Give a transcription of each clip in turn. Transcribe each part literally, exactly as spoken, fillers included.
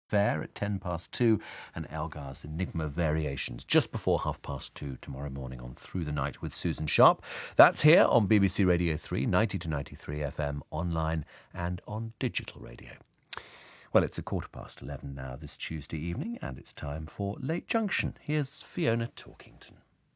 Fair at ten past two, and Elgar's Enigma Variations just before half past two tomorrow morning on Through the Night with Susan Sharp. That's here on B B C Radio three, ninety to ninety-three F M, online and on digital radio. Well, it's a quarter past eleven now this Tuesday evening, and it's time for Late Junction. Here's Fiona Talkington.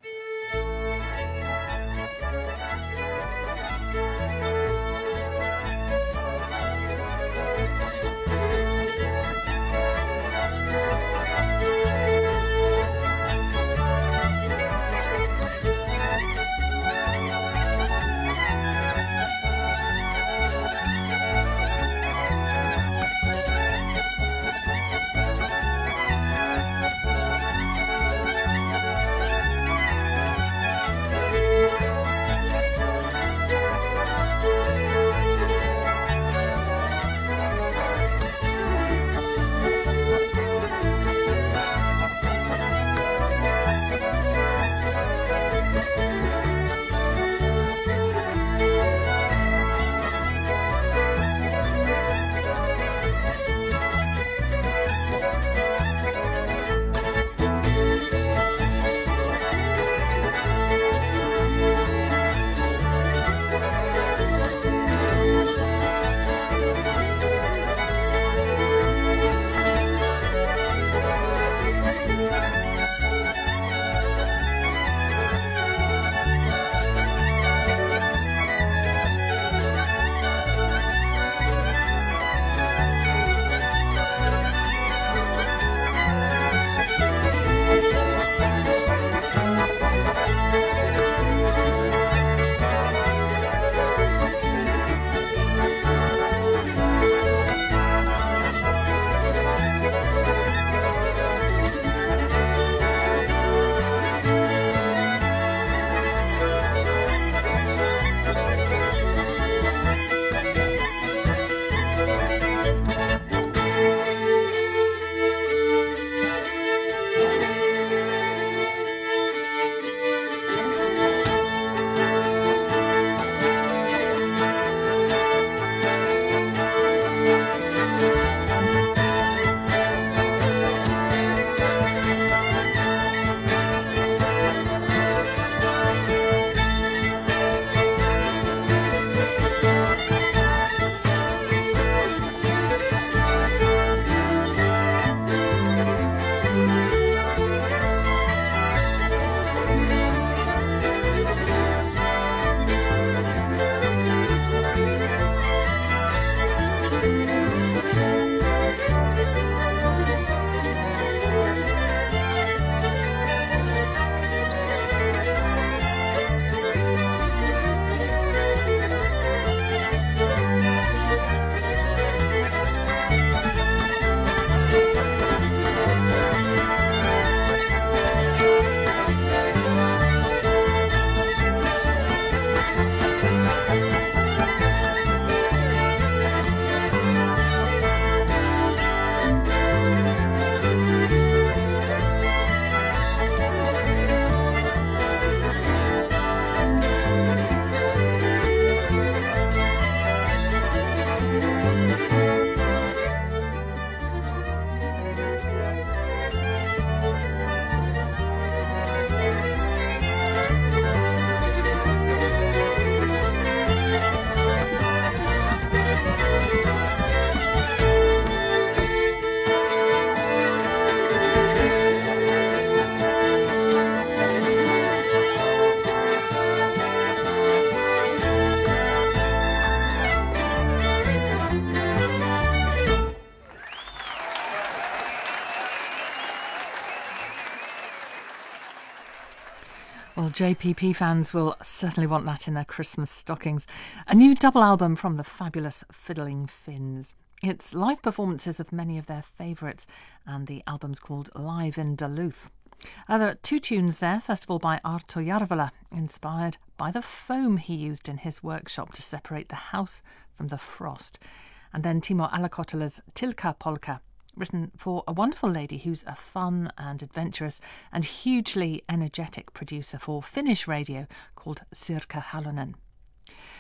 Well, J P P fans will certainly want that in their Christmas stockings. A new double album from the fabulous Fiddling Finns. It's live performances of many of their favourites, and the album's called Live in Duluth. Uh, there are two tunes there, first of all by Arto Järvelä, inspired by the foam he used in his workshop to separate the house from the frost. And then Timo Alakotela's Tilka Polka, written for a wonderful lady who's a fun and adventurous and hugely energetic producer for Finnish radio called Sirkka Halonen.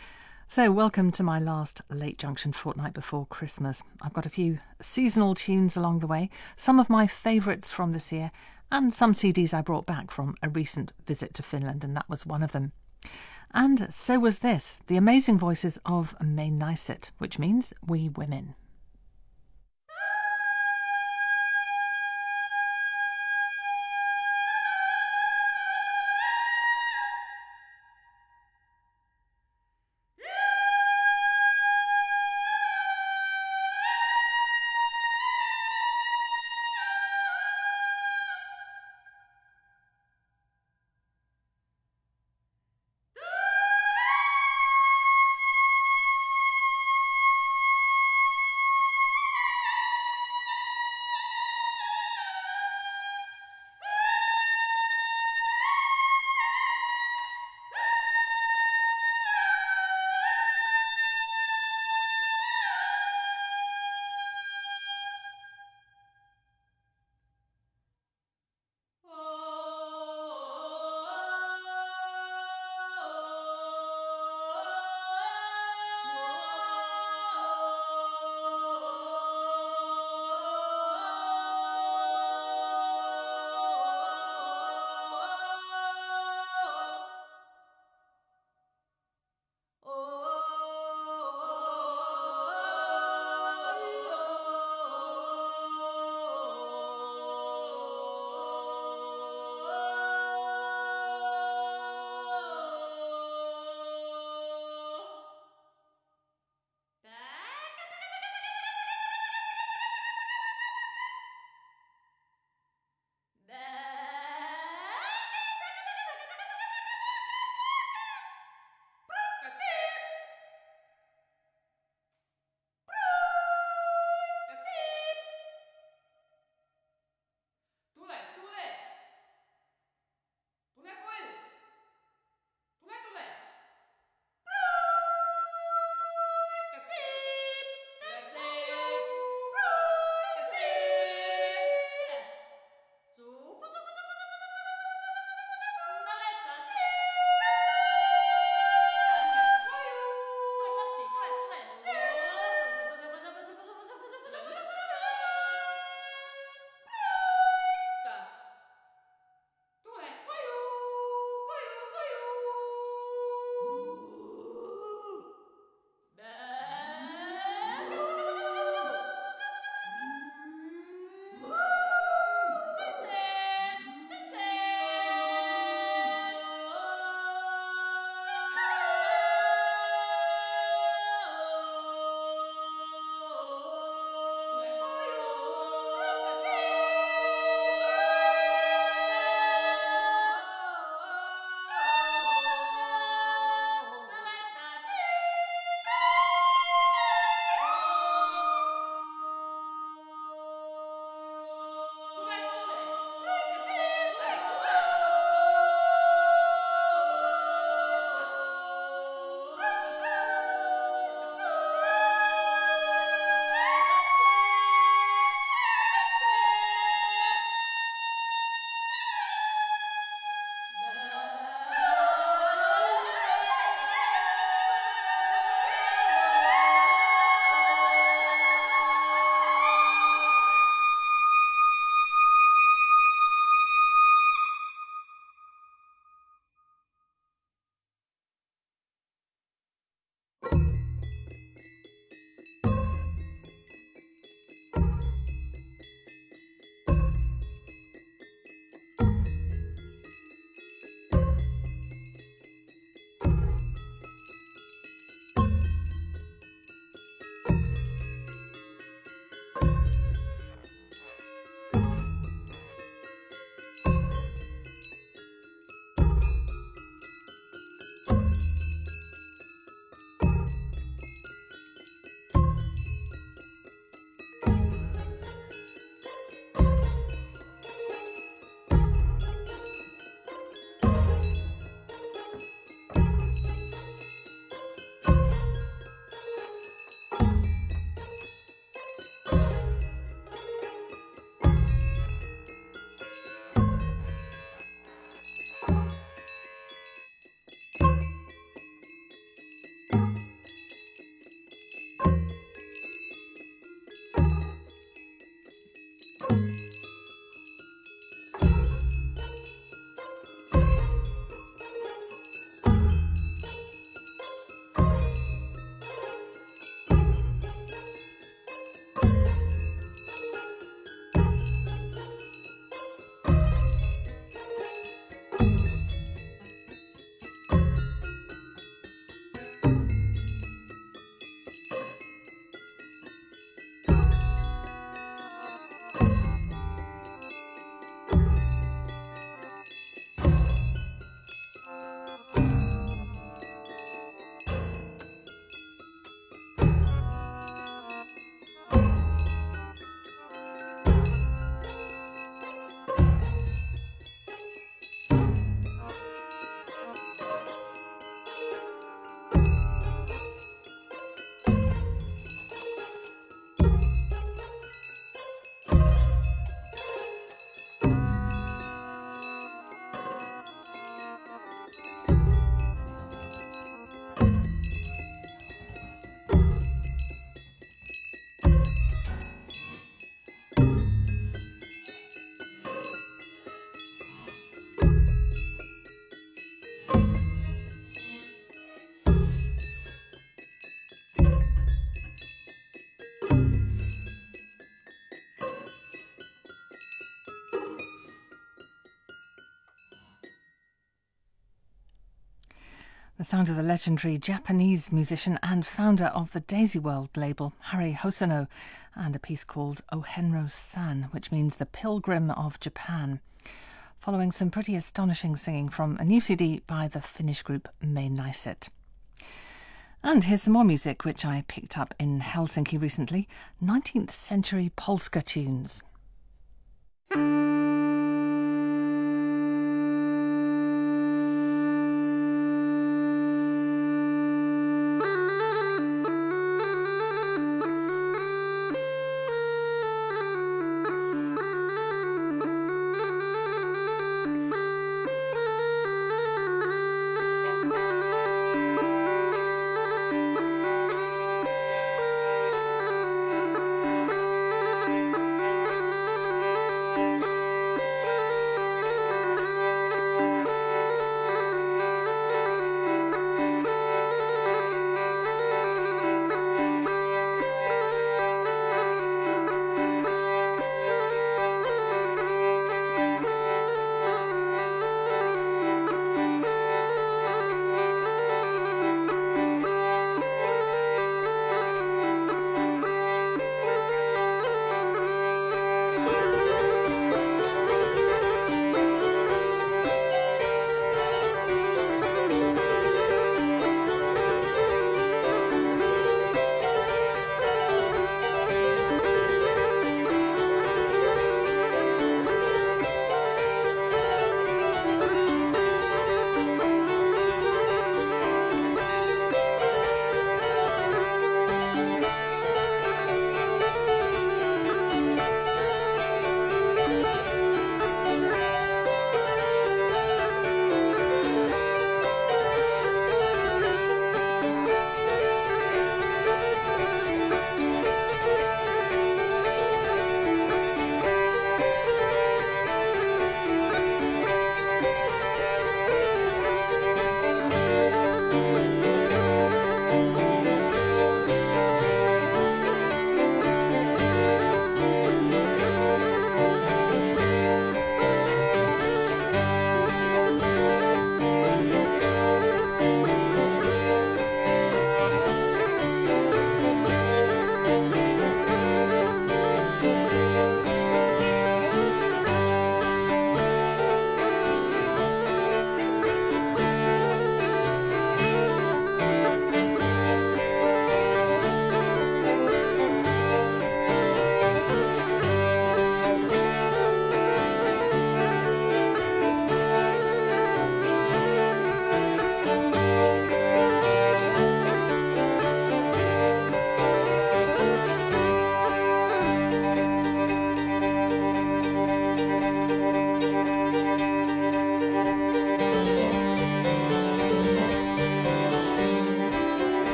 So, welcome to my last Late Junction fortnight before Christmas. I've got a few seasonal tunes along the way, some of my favourites from this year, and some C Ds I brought back from a recent visit to Finland, and that was one of them. And so was this, the amazing voices of Me Naiset, which means we women. The sound of the legendary Japanese musician and founder of the Daisy World label, Harry Hosono, and a piece called Ohenro-san, which means the Pilgrim of Japan, following some pretty astonishing singing from a new C D by the Finnish group Mainaiset. And here's some more music which I picked up in Helsinki recently, nineteenth century Polska tunes.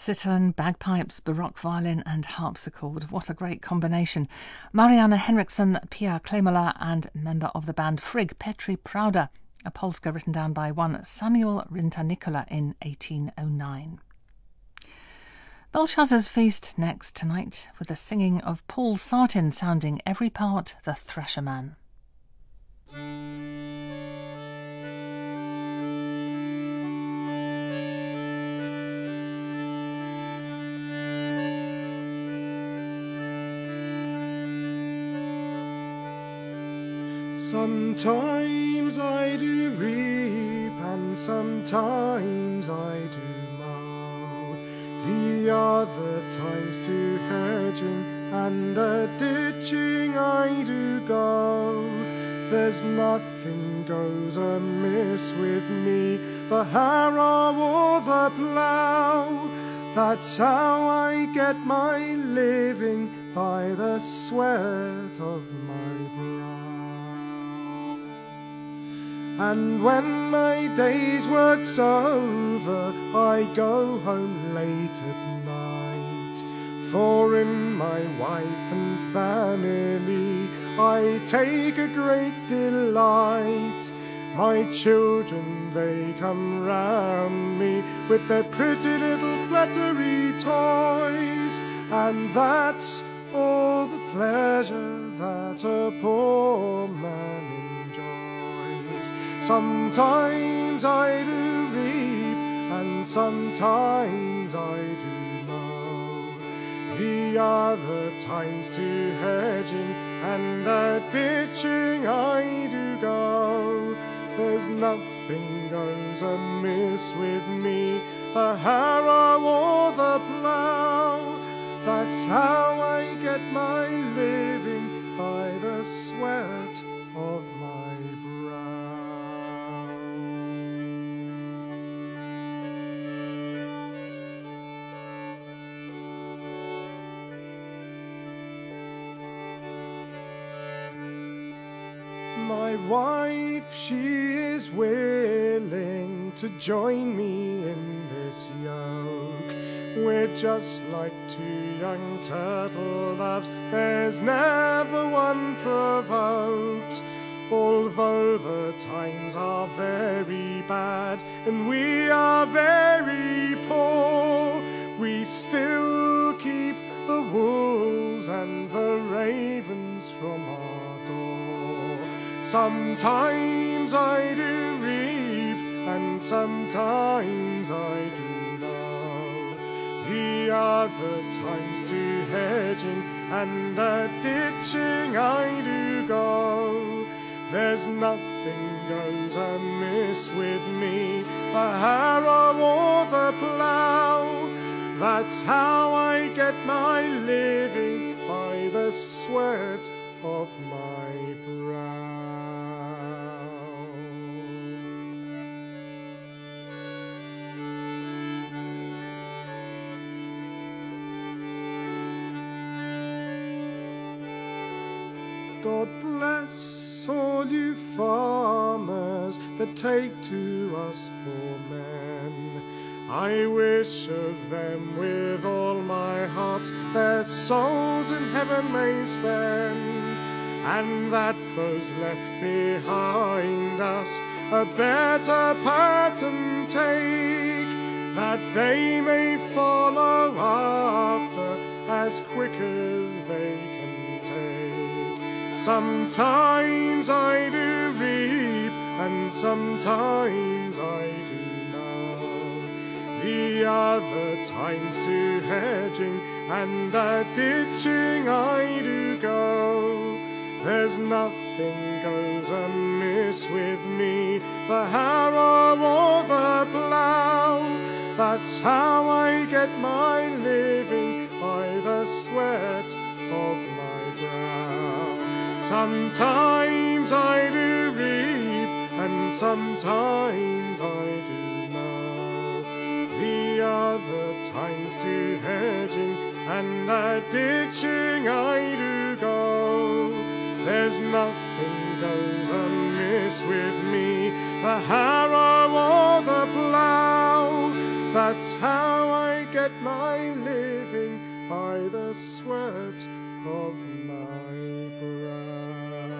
Cittern, bagpipes, baroque violin and harpsichord. What a great combination. Marianne Henriksson, Pia Klemola and member of the band Frigg, Petri Prouda, a polska written down by one Samuel Rinta-Nicola in eighteen oh nine. Belshazzar's Feast next tonight, with the singing of Paul Sartin sounding every part the Thresher Man. Sometimes I do reap and sometimes I do mow. The other times to hedging and a ditching I do go. There's nothing goes amiss with me, the harrow or the plough. That's how I get my living, by the sweat of my brow. And when my day's work's over, I go home late at night. For in my wife and family I take a great delight. My children, they come round me with their pretty little flattery toys, and that's all the pleasure that a poor man enjoys. Sometimes I do reap and sometimes I do mow. The other times to hedging and a ditching I do go. There's nothing goes amiss with me, the harrow or the plough. That's how I get my living, by the sweat of my brow. My wife, she is willing to join me in this yoke. We're just like two young turtle doves, there's never one provoked. Although the times are very bad and we are very poor, we still keep the wolves and the ravens from our door. Sometimes I do reap and sometimes I do mow. The other times to hedging and a ditching I do go. There's nothing goes amiss with me, the harrow or the plough. That's how I get my living, by the sweat of my brow. God bless all you farmers that take to us poor men. I wish of them with all my heart their souls in heaven may spend, and that those left behind us a better pattern take, that they may follow after as quick as they can. Sometimes I do reap and sometimes I do mow. The other times to hedging and a ditching I do go. There's nothing goes amiss with me, the harrow or the plough. That's how I get my living, by the sweat of my brow. Sometimes I do reap and sometimes I do mow. The other times to hedging and a ditching I do go. There's nothing goes amiss with me, the harrow or the plough. That's how I get my the sweat of my brow.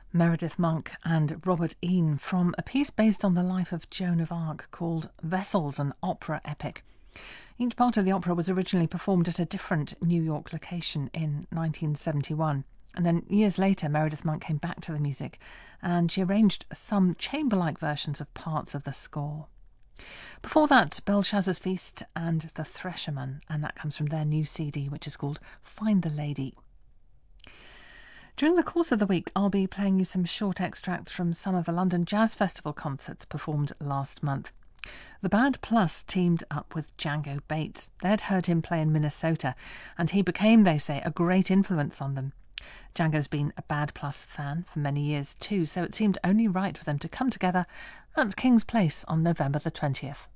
Meredith Monk and Robert Ean from a piece based on the life of Joan of Arc called Vessels, an opera epic. Each part of the opera was originally performed at a different New York location in nineteen seventy-one. And then years later, Meredith Monk came back to the music and she arranged some chamber-like versions of parts of the score. Before that, Belshazzar's Feast and The Thresherman, and that comes from their new C D, which is called Find the Lady. During the course of the week, I'll be playing you some short extracts from some of the London Jazz Festival concerts performed last month. The Bad Plus teamed up with Django Bates. They'd heard him play in Minnesota, and he became, they say, a great influence on them. Django's been a Bad Plus fan for many years too, so it seemed only right for them to come together at King's Place on November the twentieth.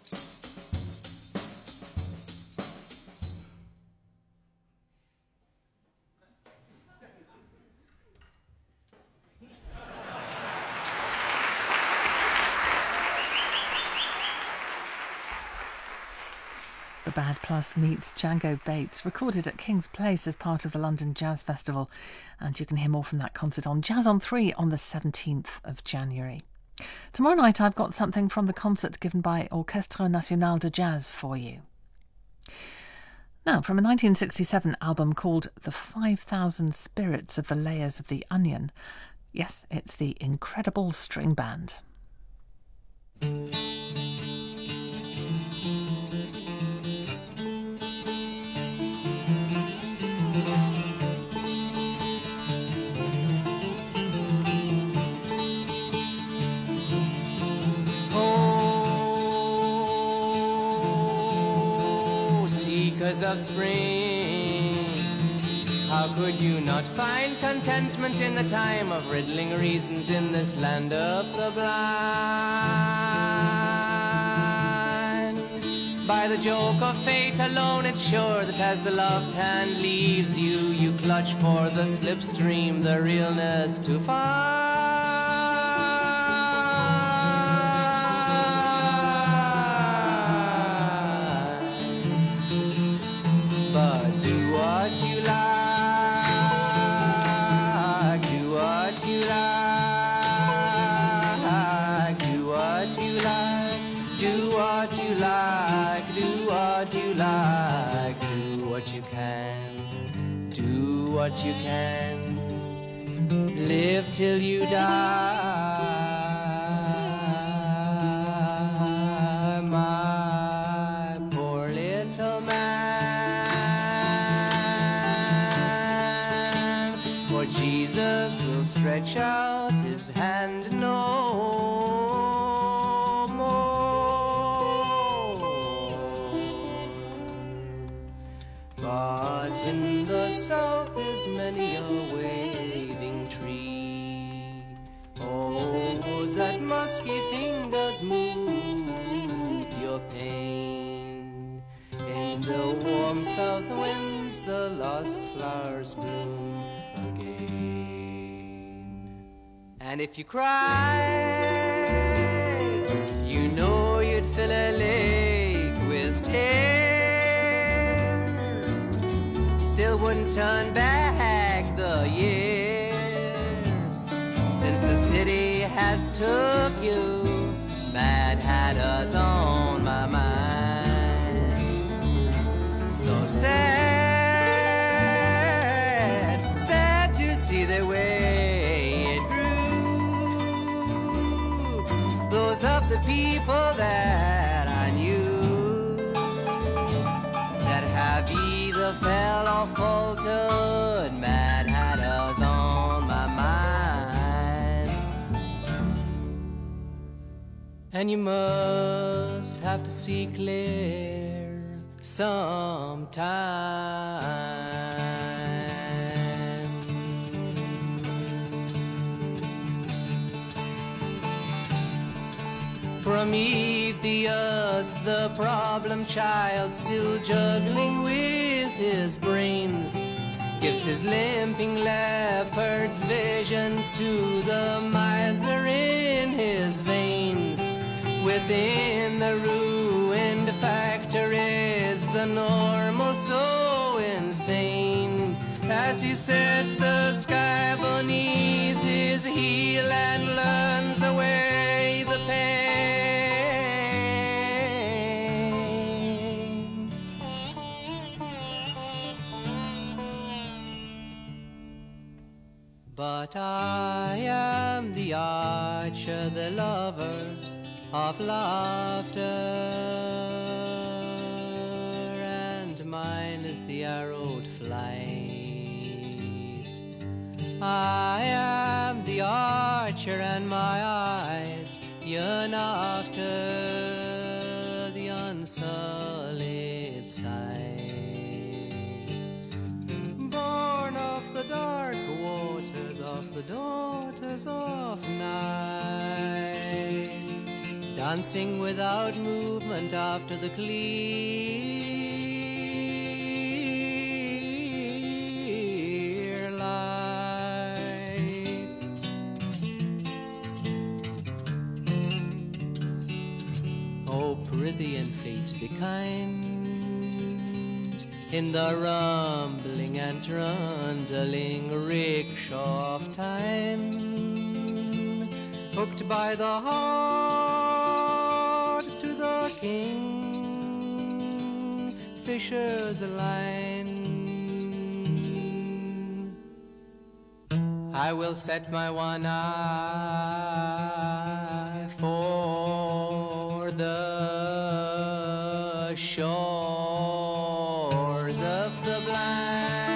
The Bad Plus meets Django Bates, recorded at King's Place as part of the London Jazz Festival. And you can hear more from that concert on Jazz on three on the seventeenth of January. Tomorrow night I've got something from the concert given by Orchestre National de Jazz for you. Now, from a nineteen sixty-seven album called The five thousand Spirits of the Layers of the Onion. Yes, it's the Incredible String Band. Of spring, how could you not find contentment in the time of riddling reasons in this land of the blind? By the joke of fate alone, it's sure that as the loved hand leaves you, you clutch for the slipstream, the realness to find. What you can, live till you die, my poor little man. For Jesus will stretch out his hand no more, but in the south many a waving tree. Oh, that musky fingers move your pain. In the warm south winds the lost flowers bloom again. And if you cried, you know you'd fill a lake with tears, still wouldn't turn back the years since the city has took you. Mad Hatter's on my mind. So sad, sad to see the way it grew. Those of the people that I knew that have either fell or faltered, Mad Hatter's on my mind. And you must have to see clear sometime. Prometheus, the problem child, still juggling with his brains, gives his limping leopard's visions to the miser in his veins. Within the ruined factories, the normal so insane, as he sets the sky beneath his heel and learns away the pain. But I am the archer, the lover of laughter, and mine is the arrowed flight. I am the archer, and my eyes yearn after the unsullied sight. Born of the dark waters of the daughters of night, dancing without movement after the clear light. Oh, Prithian fate, be kind in the rumbling and trundling rickshaw of time, hooked by the heart to the king, fisher's line. I will set my one eye for the shores of the blind.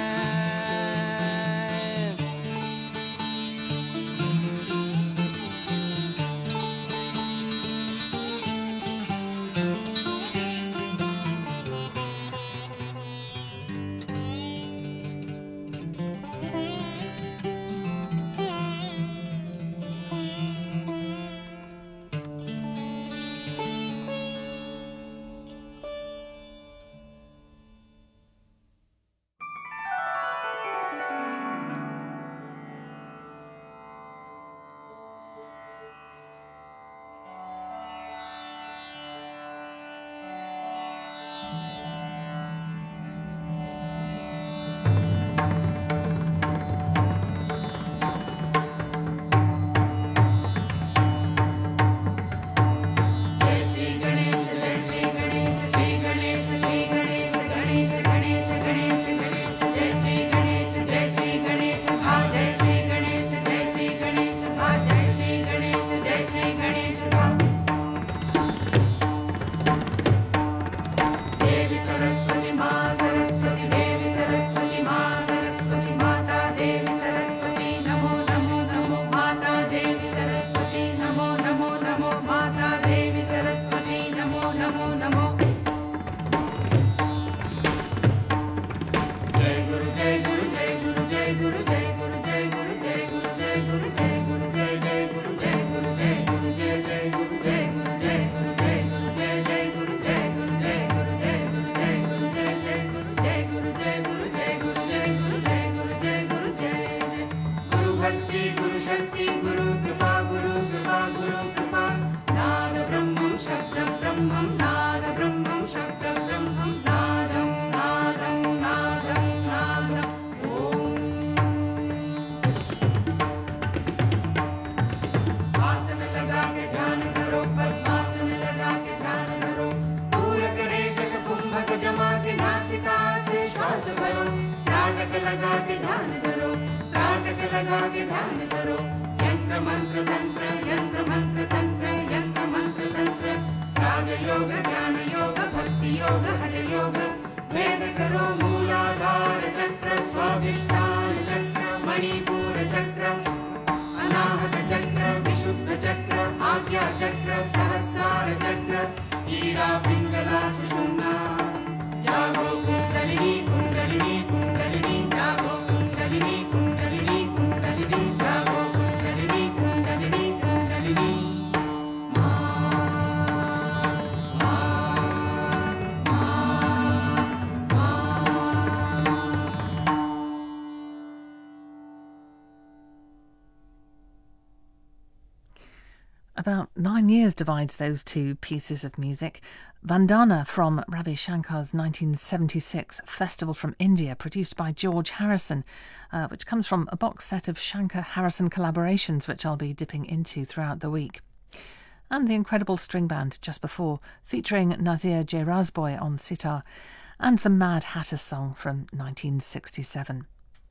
About nine years divides those two pieces of music. Vandana from Ravi Shankar's nineteen seventy-six Festival from India, produced by George Harrison, uh, which comes from a box set of Shankar-Harrison collaborations, which I'll be dipping into throughout the week. And the incredible string band just before, featuring Nazir Jairazboy on sitar, and the Mad Hatter song from nineteen sixty-seven.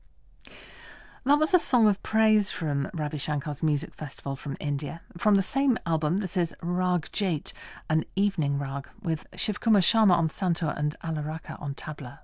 That was a song of praise from Ravi Shankar's Music Festival from India. From the same album, this is Rag Jait, an evening rag, with Shivkumar Sharma on santur and Alaraka on tabla.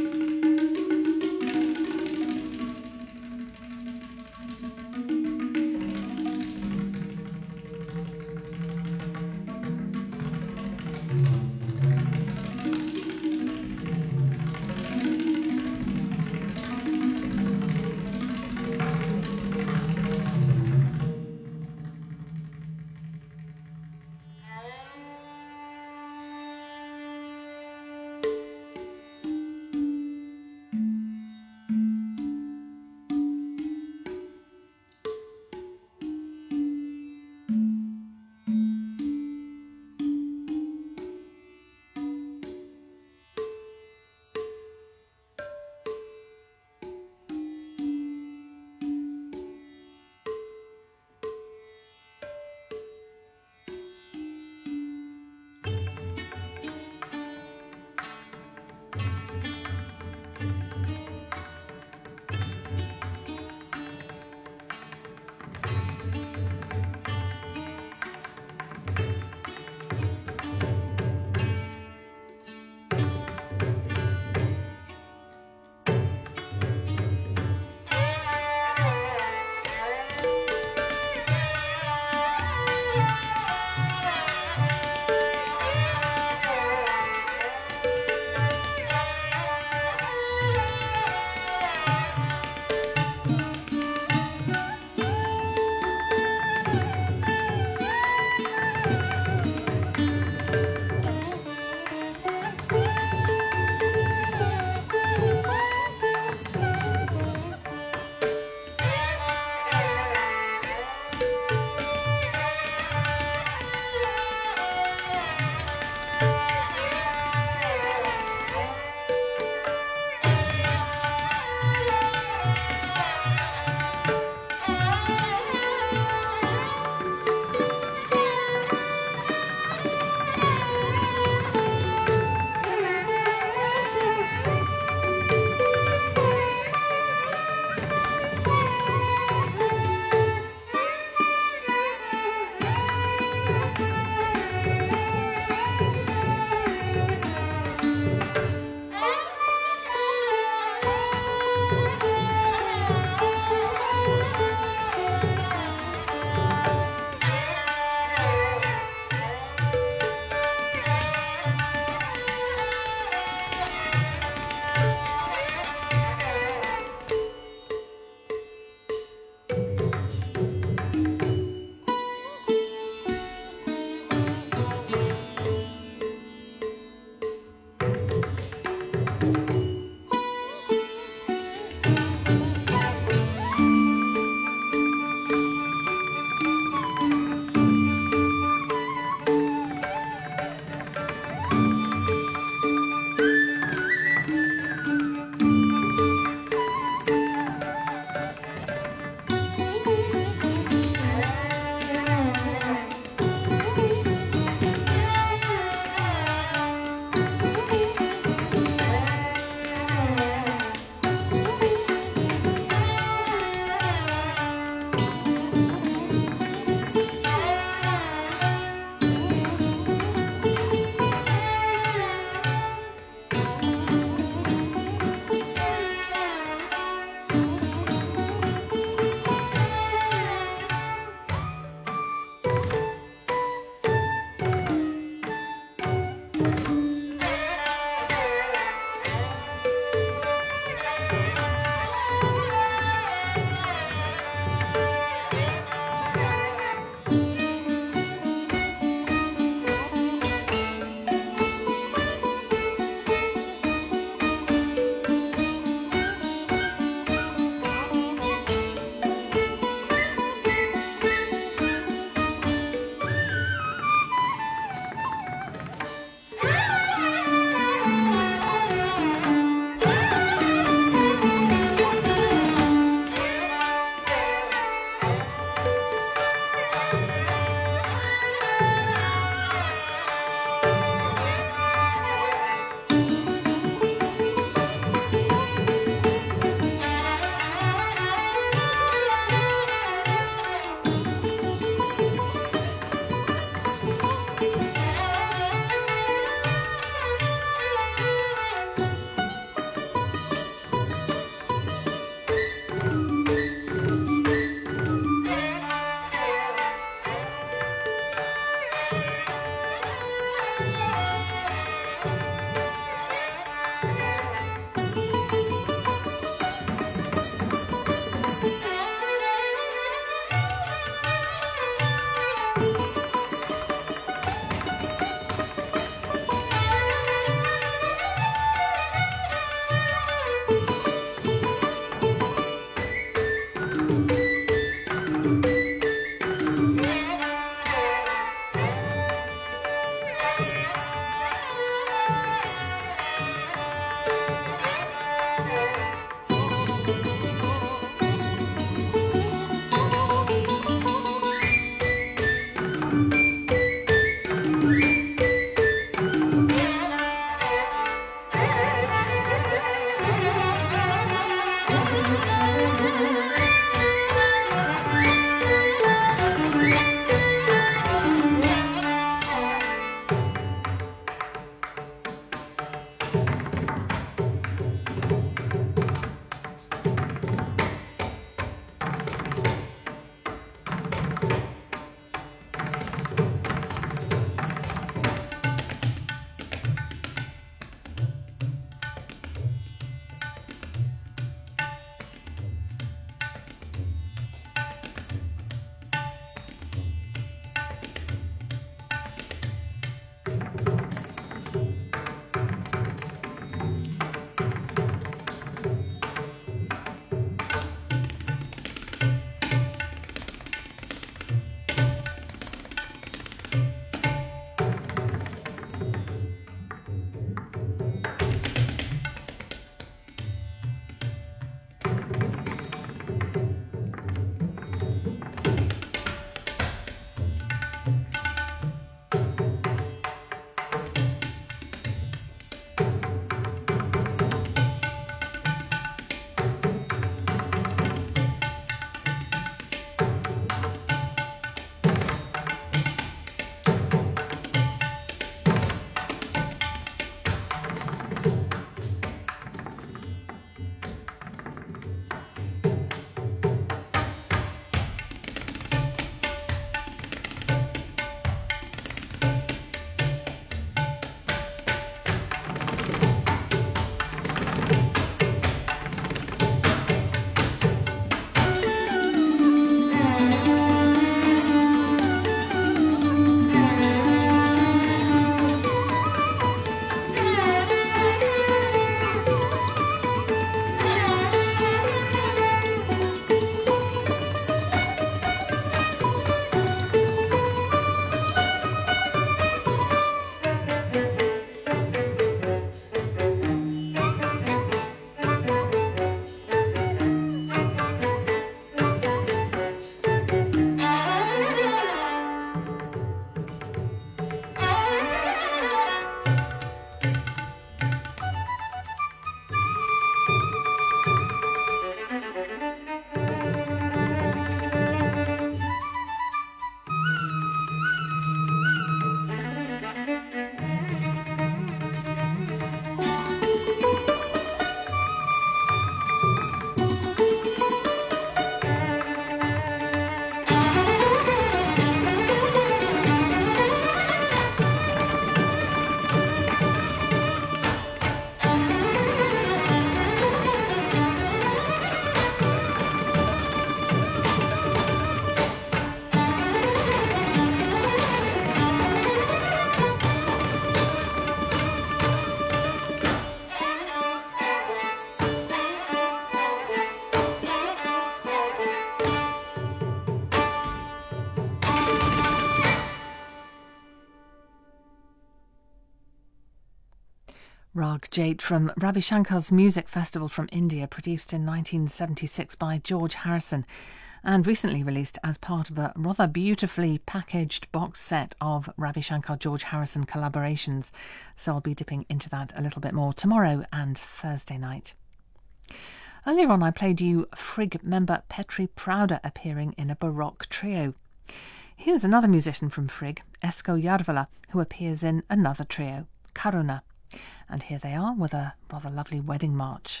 Rag Jait from Ravi Shankar's Music Festival from India, produced in nineteen seventy-six by George Harrison and recently released as part of a rather beautifully packaged box set of Ravi Shankar George Harrison collaborations. So I'll be dipping into that a little bit more tomorrow and Thursday night. Earlier on I played you Frigg member Petri Prouder appearing in a Baroque trio. Here's another musician from Frigg, Esko Järvelä, who appears in another trio, Karuna. And here they are with a rather lovely wedding march.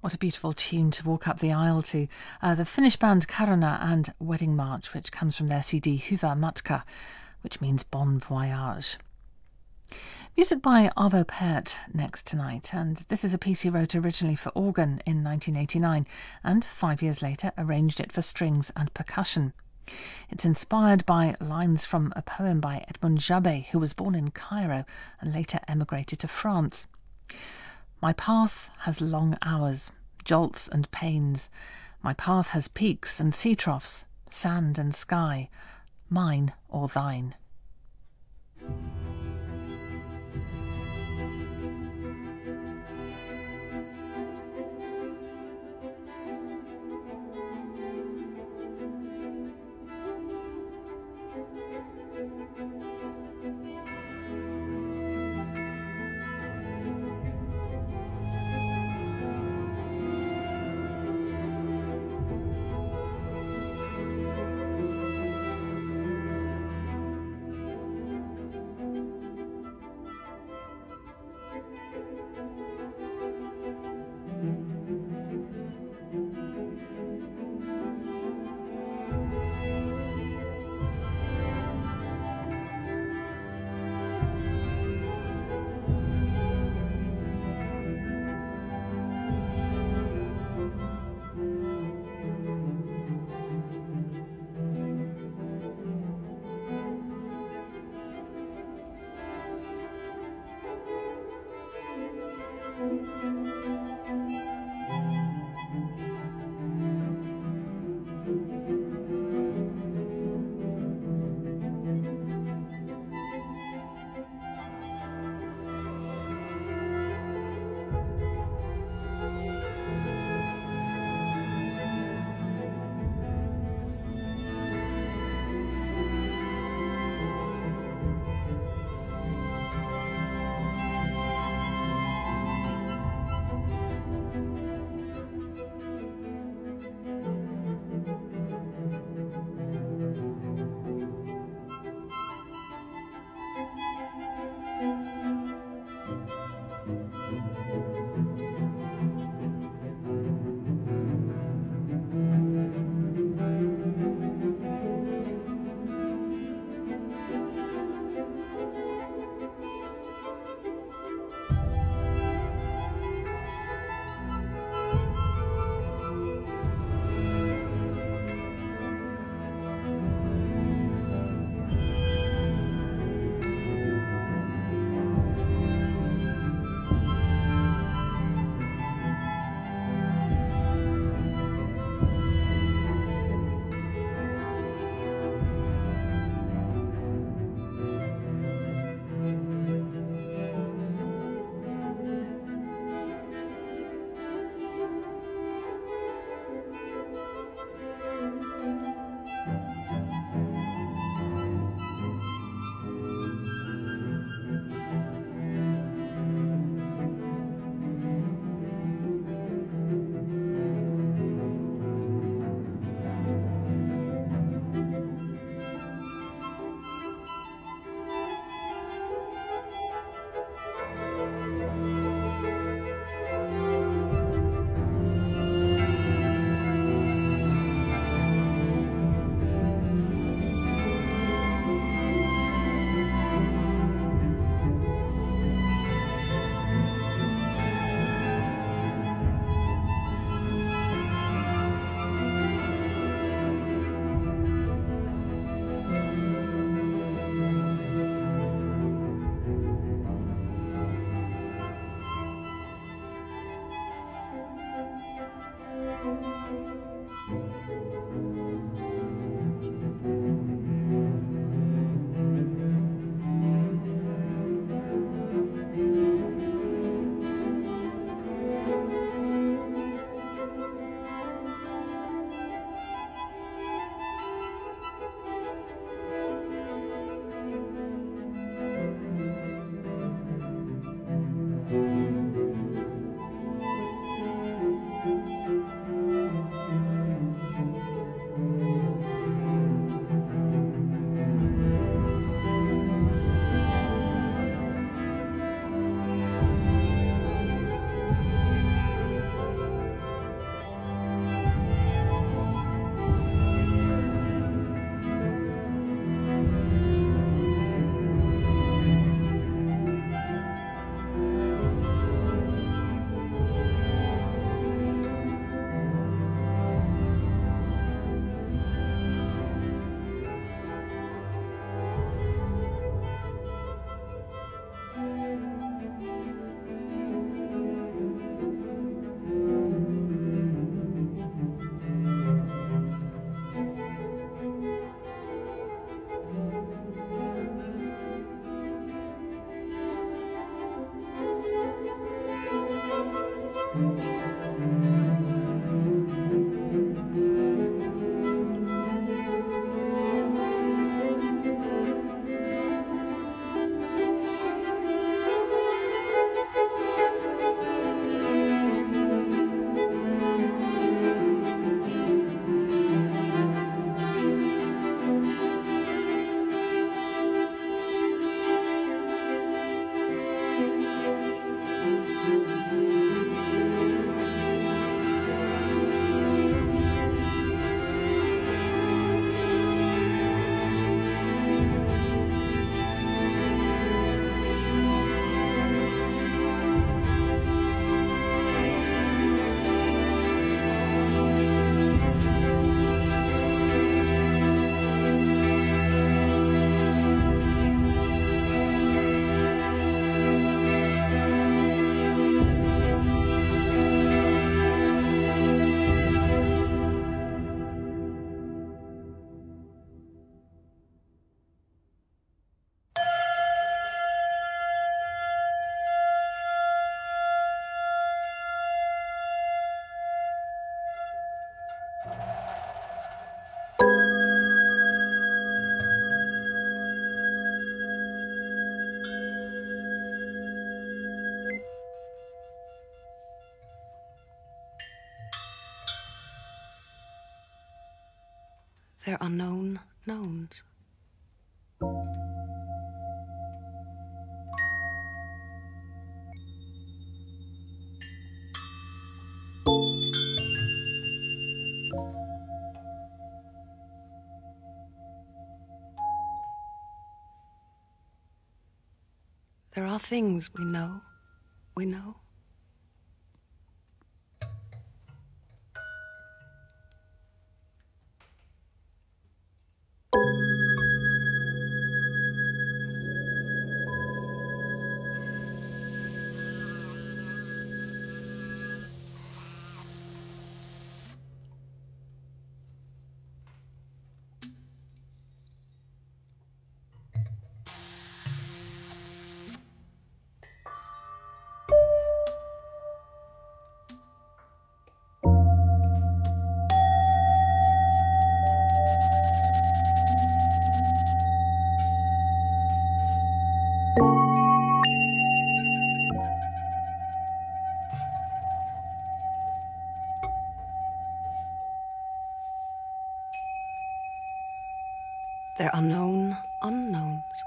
What a beautiful tune to walk up the aisle to. Uh, the Finnish band Caruna and Wedding March, which comes from their C D Hyvä Matka, which means Bon Voyage. Music by Arvo Pärt next tonight, and this is a piece he wrote originally for organ in nineteen eighty-nine and five years later arranged it for strings and percussion. It's inspired by lines from a poem by Edmund Jabet, who was born in Cairo and later emigrated to France. My path has long hours, jolts and pains. My path has peaks and sea troughs, sand and sky, mine or thine. There are known knowns. There are things we know, we know. There are known unknowns.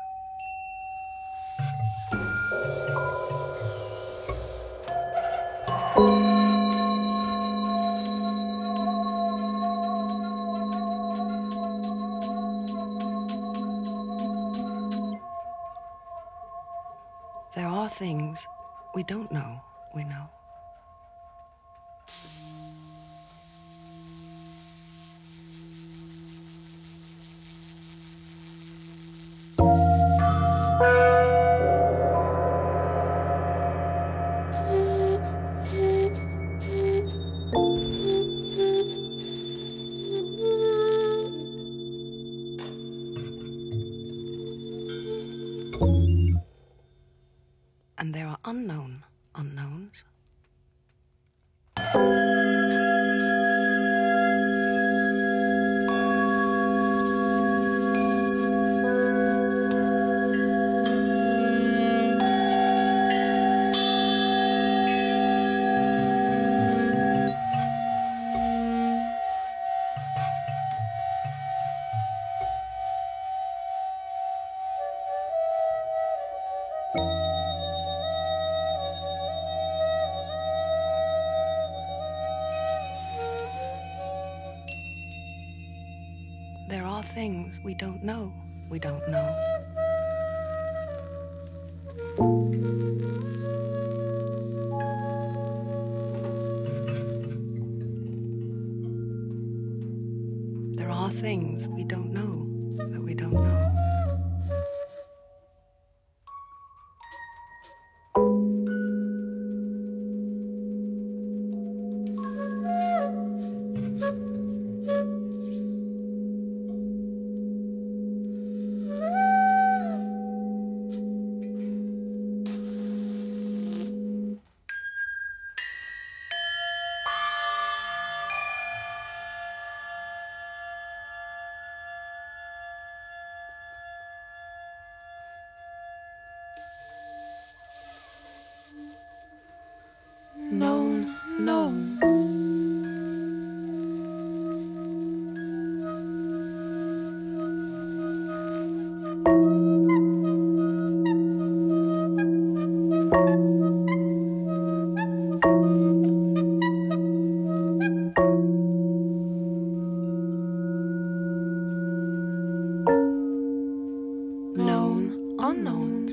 There are things we don't know we know. And there are unknown unknowns. There are things we don't know we don't know. There are things we don't know that we don't know. Known knowns. Known unknowns.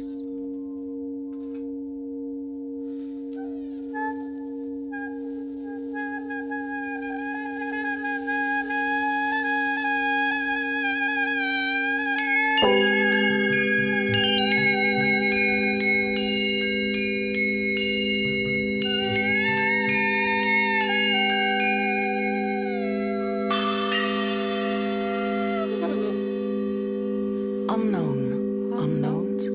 Unknown unknowns.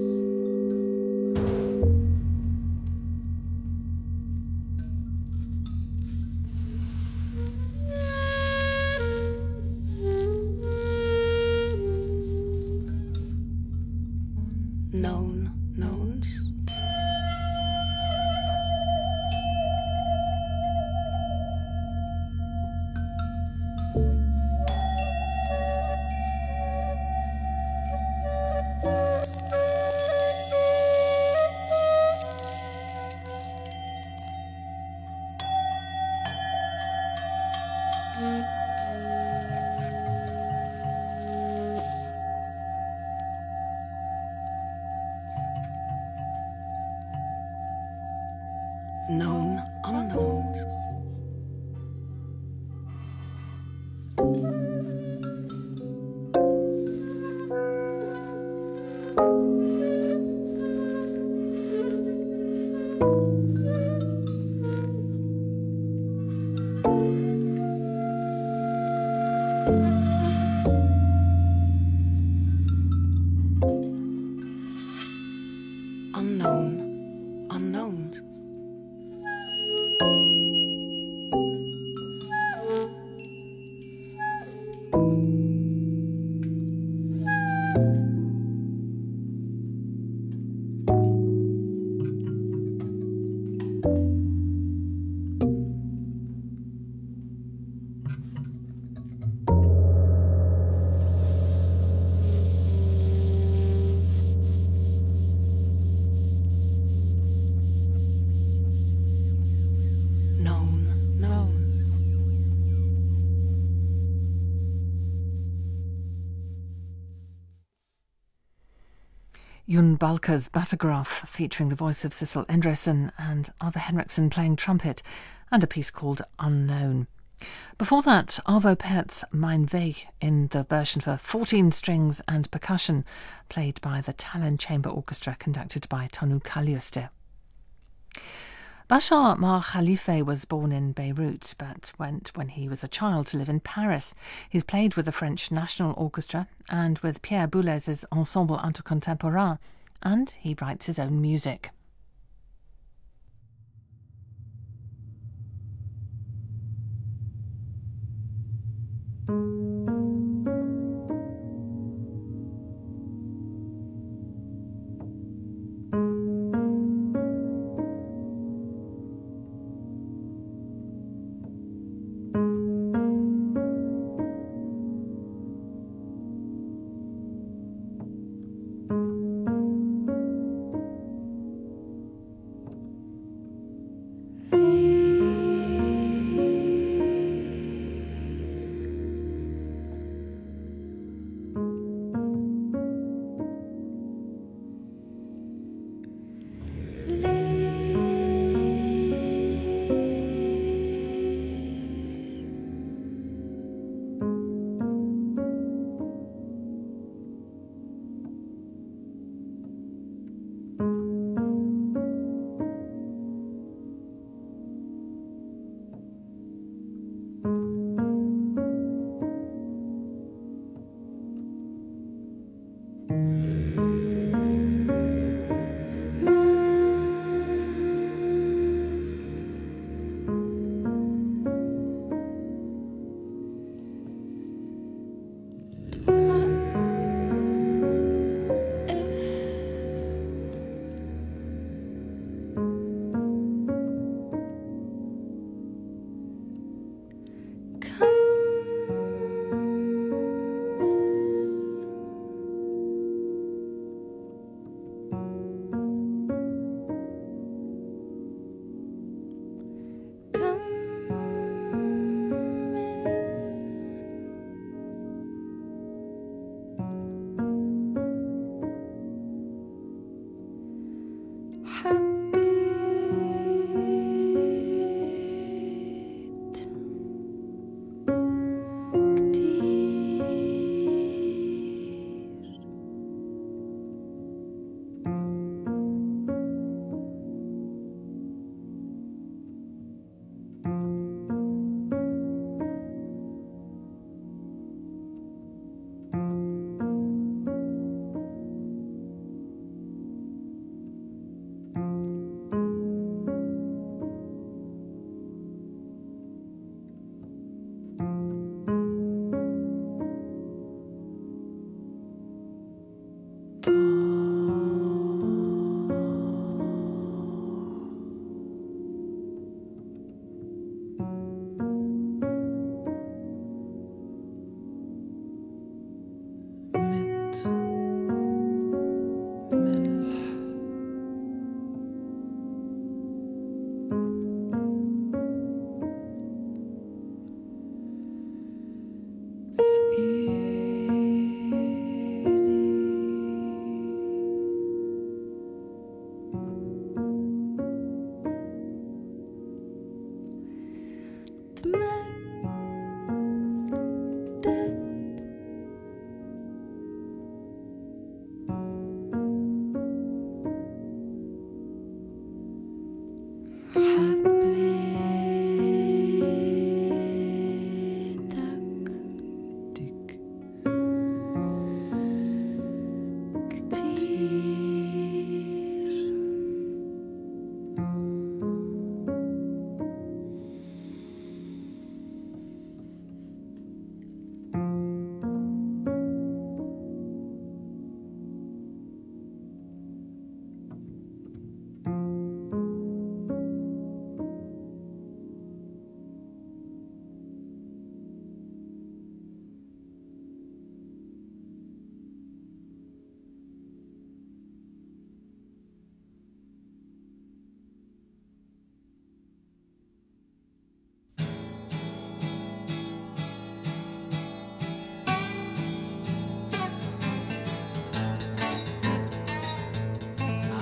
Known knowns. Jon Balker's Battegraph, featuring the voice of Sissel Endresen and Arve Henriksen playing trumpet, and a piece called Unknown. Before that, Arvo Pärt's Mein Weg, in the version for fourteen strings and percussion, played by the Tallinn Chamber Orchestra, conducted by Tonu Kaljuste. Bashar Mar Khalife was born in Beirut, but went when he was a child to live in Paris. He's played with the French National Orchestra and with Pierre Boulez's Ensemble Intercontemporain, and he writes his own music.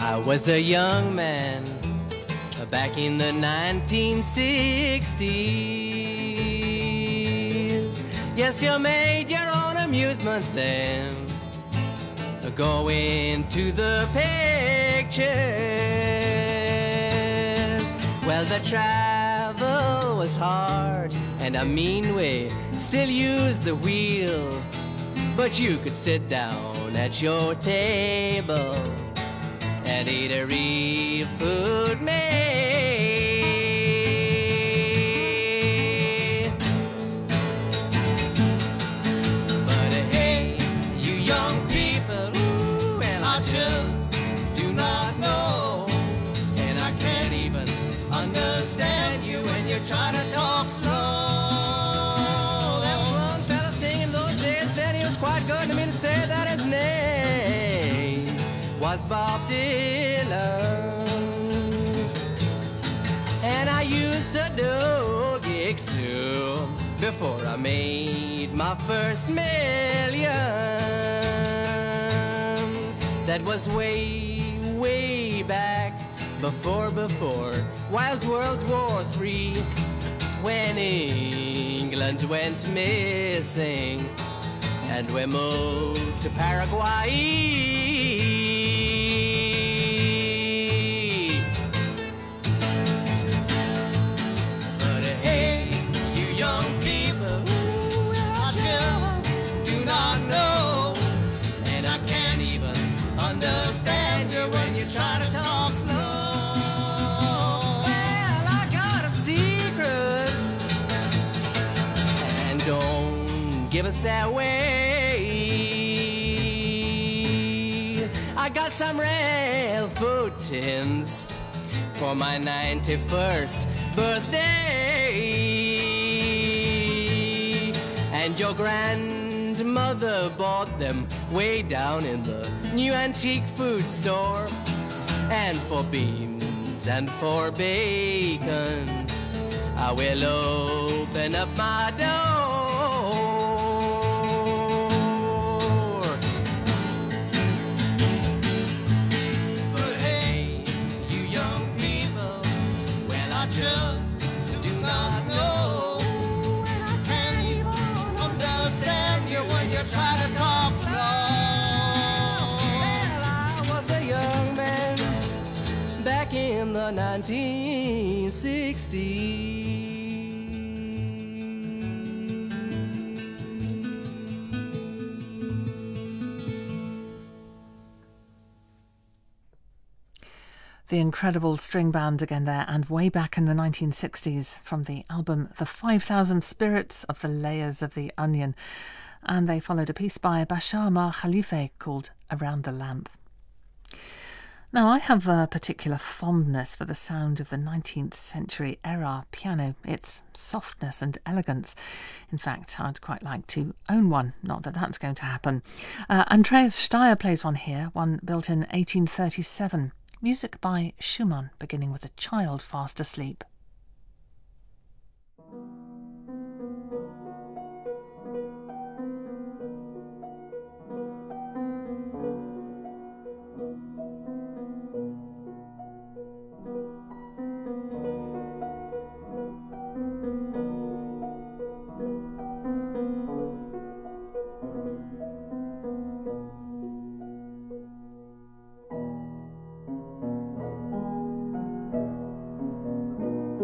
I was a young man back in the nineteen sixties. Yes, you made your own amusement stand, going to the pictures. Well, the travel was hard, and a mean way still used the wheel. But you could sit down at your table and eat a real food made. But hey, you young people, ooh, and I just do not know, and I can't even understand you when you're trying to talk slow. There was one fella singing those days, then he was quite good to me to say that his name was Bob Dylan. And I used to do gigs too before I made my first million. That was way, way back before, before Wild World War Three, when England went missing and we moved to Paraguay. But hey, you young people, ooh, I just do not know, and I can't even understand you when you try to talk slow. Well, I got a secret, and don't give us that way. I got some real food tins for my ninety-first birthday, and your grandmother bought them way down in the new antique food store. And for beans and for bacon, I will open up my door. But hey, you young people, well, I just do not know, and I can't even understand you when you try to talk slow. Well, I was a young man back in the nineteen sixties. The incredible string band again there, and way back in the nineteen sixties from the album The five thousand Spirits of the Layers of the Onion. And they followed a piece by Bashar Mar Khalife called Around the Lamp. Now, I have a particular fondness for the sound of the nineteenth century era piano, its softness and elegance. In fact, I'd quite like to own one, not that that's going to happen. Uh, Andreas Steyer plays one here, one built in eighteen thirty-seven. Music by Schumann, beginning with a child fast asleep. Thank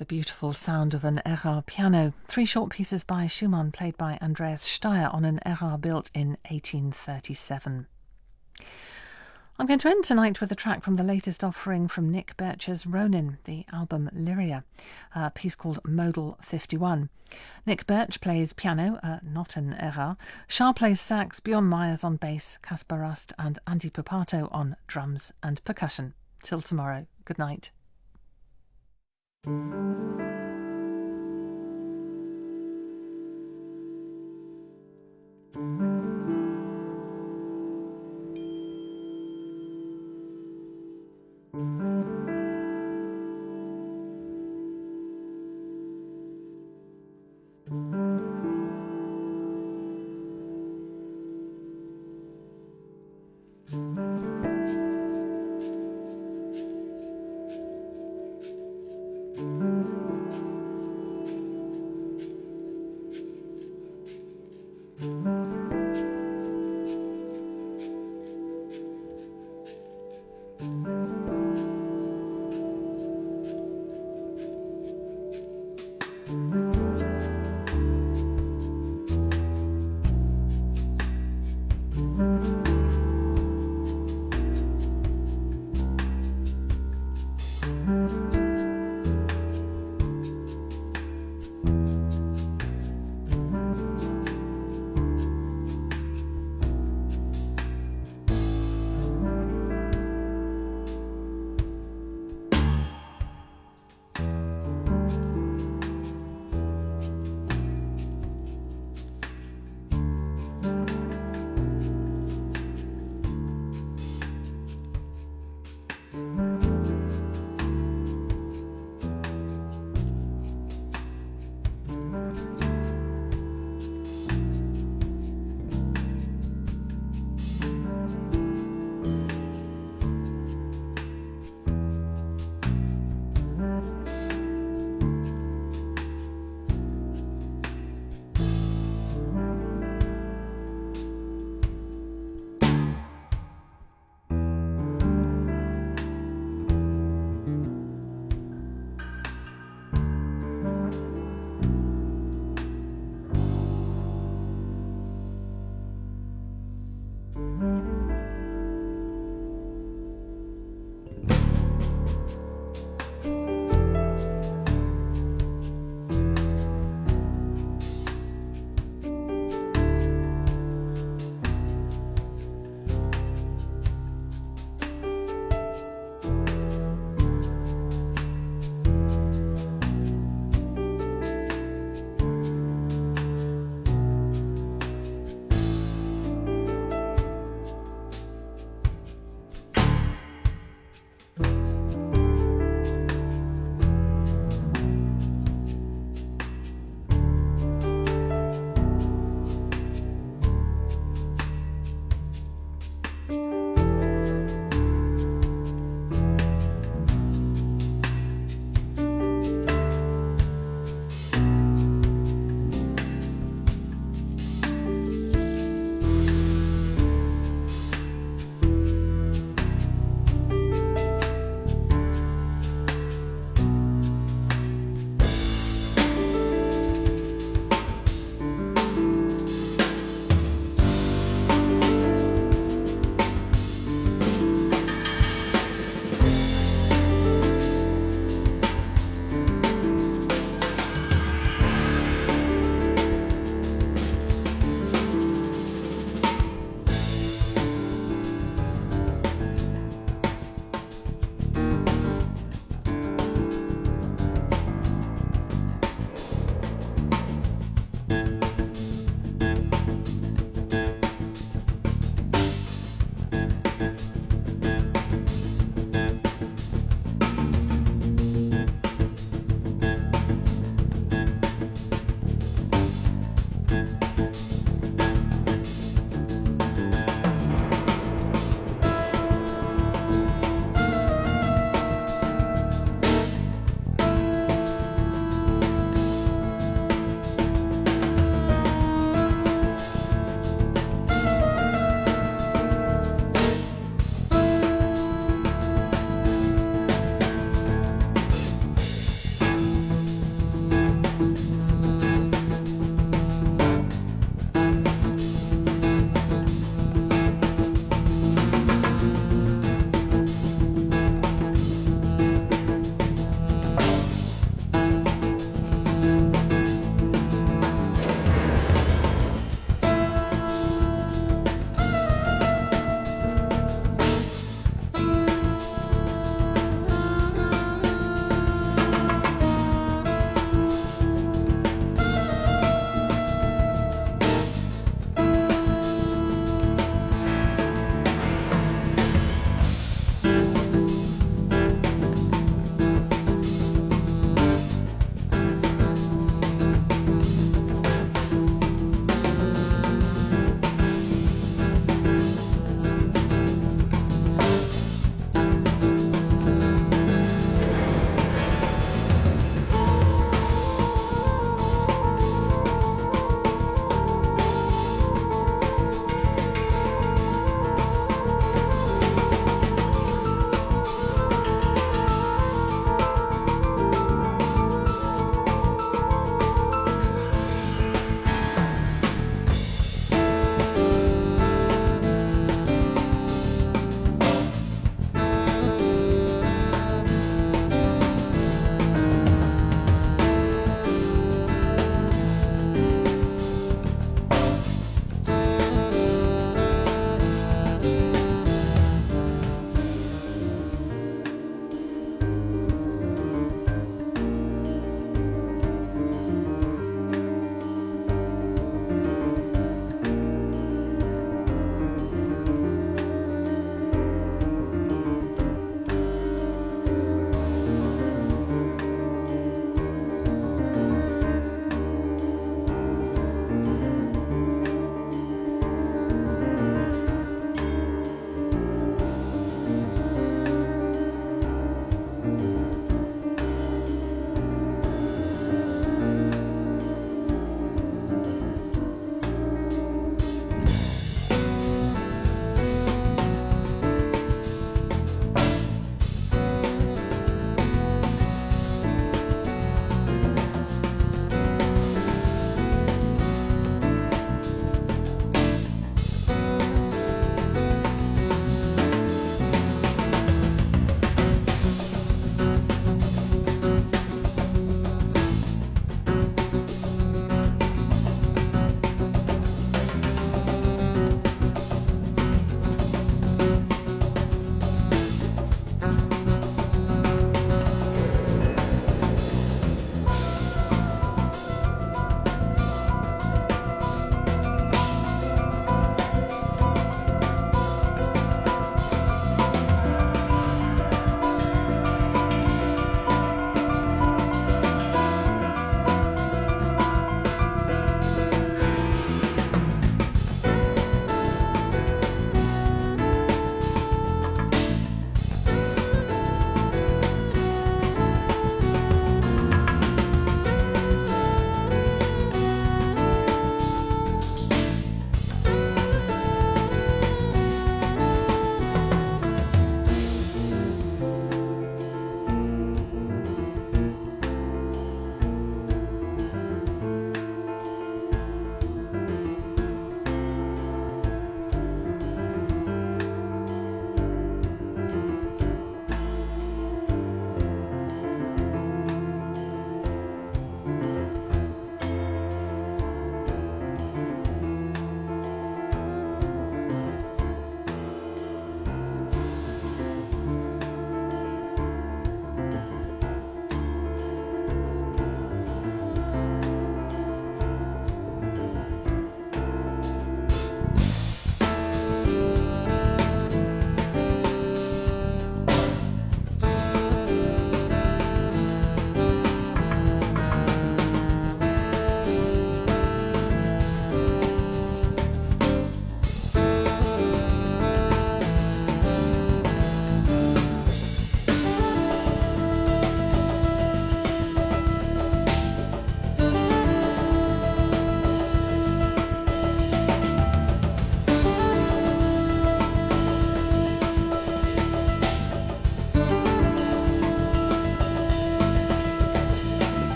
The beautiful sound of an Erard piano. Three short pieces by Schumann played by Andreas Steyr on an Erard built in eighteen thirty-seven. I'm going to end tonight with a track from the latest offering from Nick Birch's Ronin, the album Lyria, a piece called Modal fifty-one. Nick Birch plays piano, uh, not an Erard. Shah plays sax, Bjorn Myers on bass, Caspar Rust and Andy Papato on drums and percussion. Till tomorrow, good night.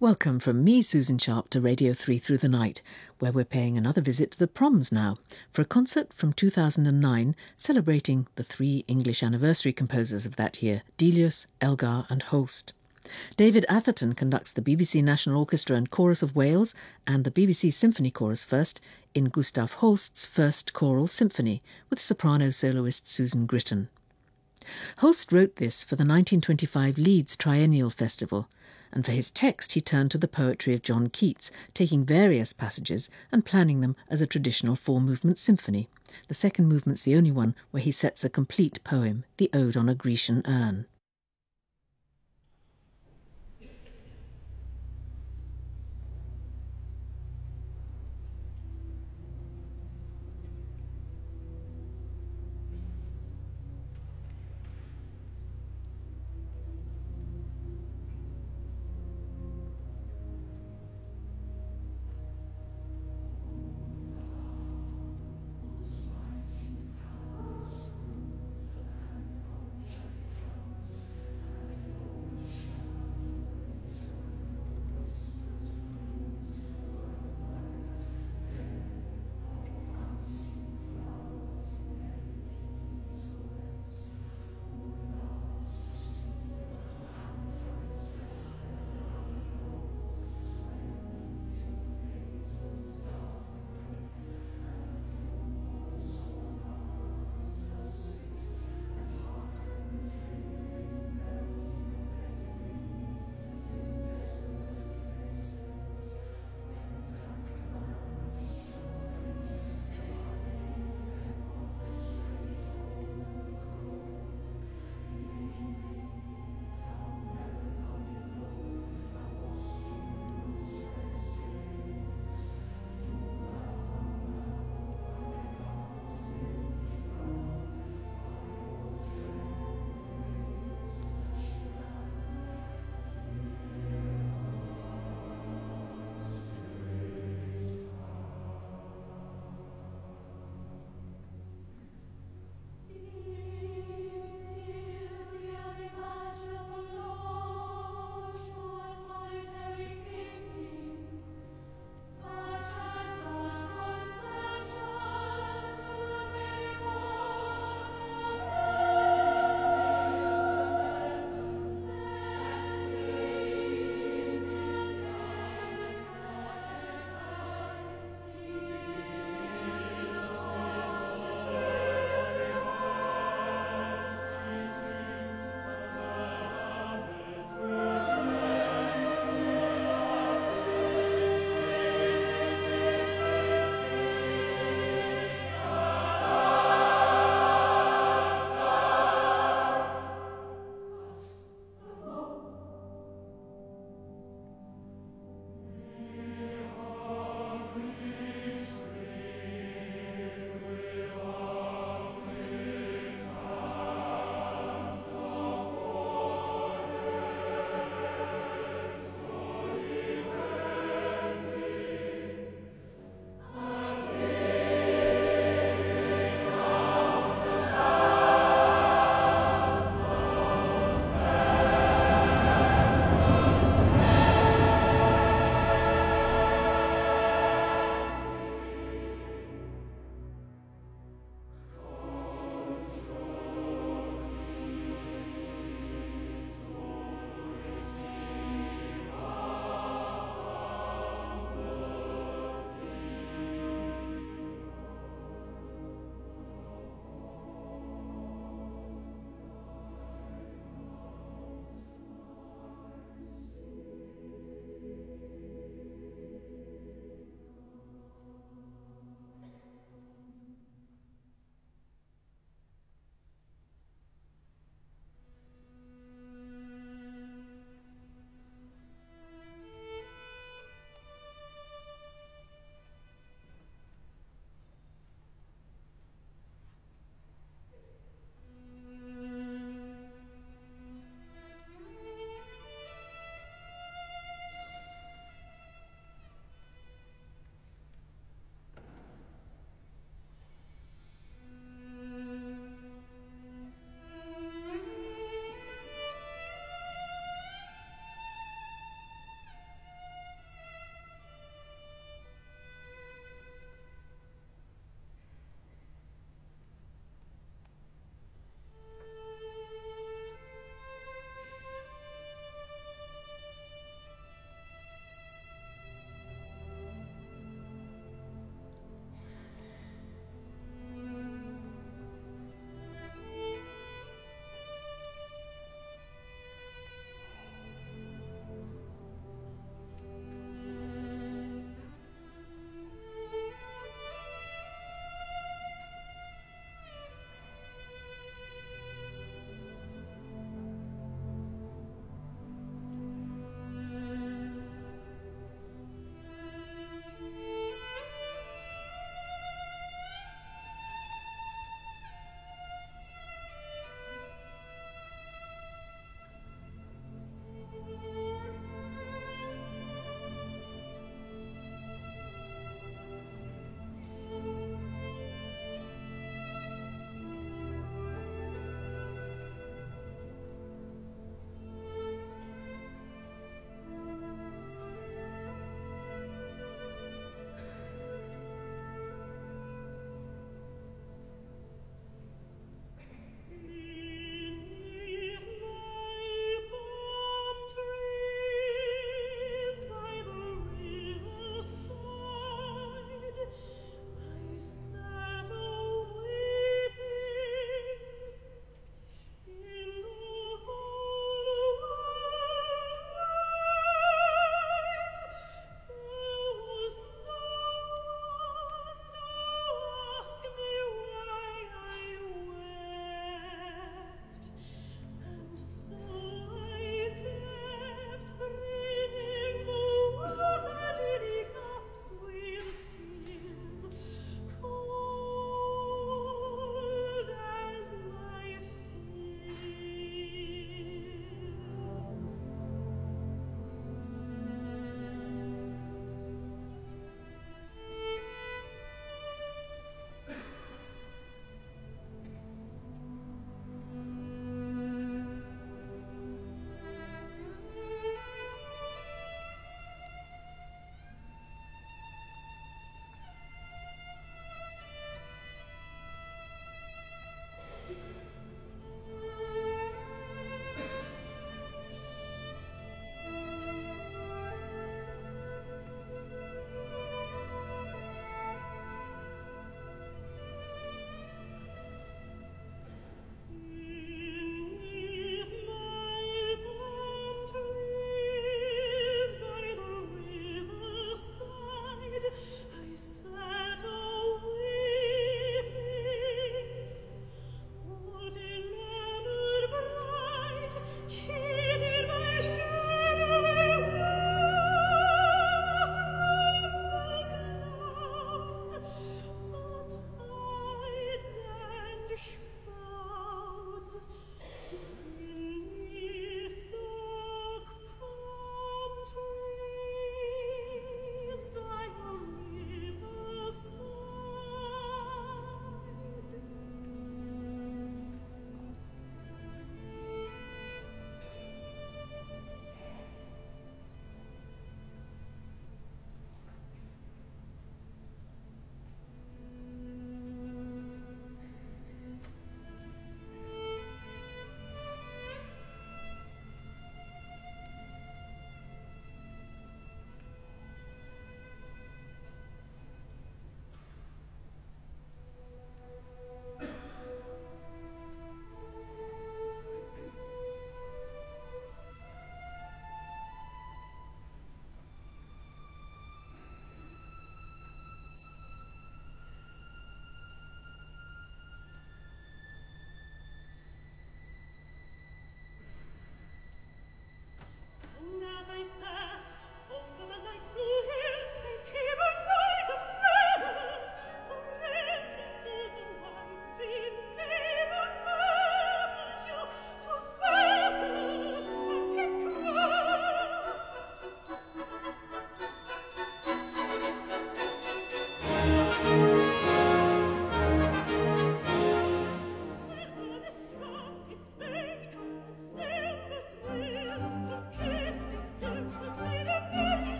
Welcome from me, Susan Sharp, to Radio three Through the Night, where we're paying another visit to the Proms now, for a concert from two thousand nine celebrating the three English anniversary composers of that year, Delius, Elgar and Holst. David Atherton conducts the B B C National Orchestra and Chorus of Wales and the B B C Symphony Chorus first in Gustav Holst's first choral symphony with soprano soloist Susan Gritton. Holst wrote this for the nineteen twenty-five Leeds Triennial Festival, and for his text he turned to the poetry of John Keats, taking various passages and planning them as a traditional four-movement symphony. The second movement's the only one where he sets a complete poem, the Ode on a Grecian Urn.